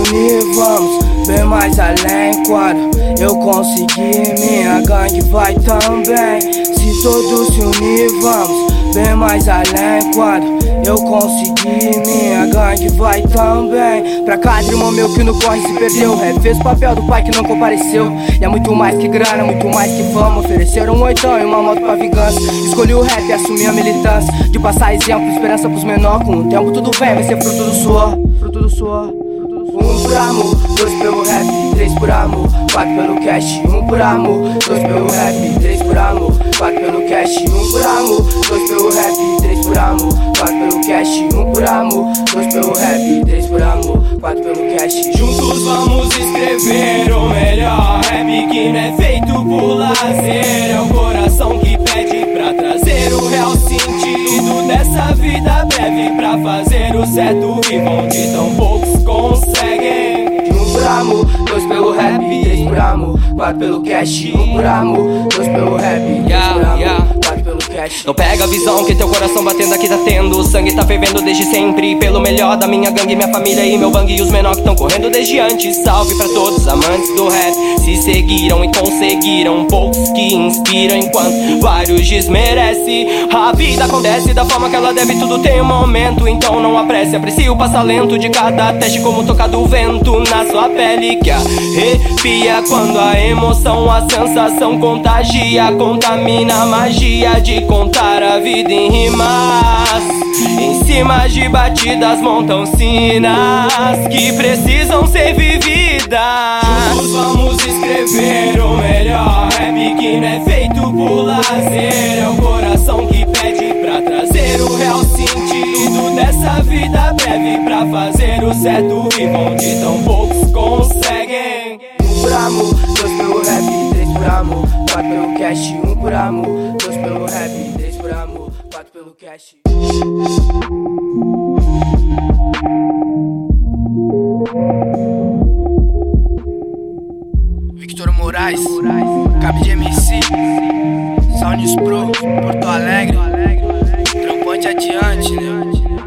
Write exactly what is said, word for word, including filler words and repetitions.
unir, vamos bem mais além. Quando eu conseguir, minha gangue vai também. Se todos se unir, vamos bem mais além. Quando eu conseguir, minha gangue vai também. Pra cada irmão meu que no corre se perdeu, o rap fez o papel do pai que não compareceu. E é muito mais que grana, muito mais que fama. Ofereceram um oitão e uma moto pra vingança. Escolhi o rap e assumi a militância, de passar exemplo, esperança pros menor. Com o tempo tudo vem, vai ser fruto do suor, fruto do suor. Um por amor, dois pelo rap, três por amor, quatro pelo cash. Um por amor, dois pelo rap, três por amor, quatro pelo cash. Um por amor, dois pelo rap, três por amor, quatro pelo cash. Um por amor, dois pelo rap, três por amor, quatro pelo cash. Juntos vamos escrever o melhor rap que não é feito por lazer. É o coração que pede pra trazer o real sentido dessa vida breve, pra fazer o certo e onde tão poucos conseguem. Um por amor, dois pelo rap, três por amor, quatro pelo cash. Um por amor, dois pelo rap, três por amor, quatro pelo cash. Não pega a visão que teu coração batendo aqui tá tendo. O sangue tá fervendo desde sempre, pelo melhor da minha gangue, minha família e meu bang. E os menor que tão correndo desde antes. Salve pra todos os amantes do rap, se seguiram e conseguiram. Poucos que inspiram enquanto vários desmerece. A vida acontece da forma que ela deve, tudo tem um momento. Então não apresse, aprecie o passalento de cada teste, como tocar do vento na sua pele que arrepia. Quando a emoção, a sensação contagia, contamina a magia de contar a vida em rimas. Em cima de batidas montam sinas que precisam ser vividas. Juntos vamos escrever o melhor rap que não é feito por lazer. É o coração que pede pra trazer o real sentido dessa vida breve, pra fazer o certo e onde tão poucos conseguem. Um por amor, dois pelo rap, três por amor, quatro pelo cash. Um por amor, dois pelo rap, três por amor, quatro pelo cash. Victor Moraes, Cab de M C, Sounds Pro, Porto Alegre, trampante adiante, né?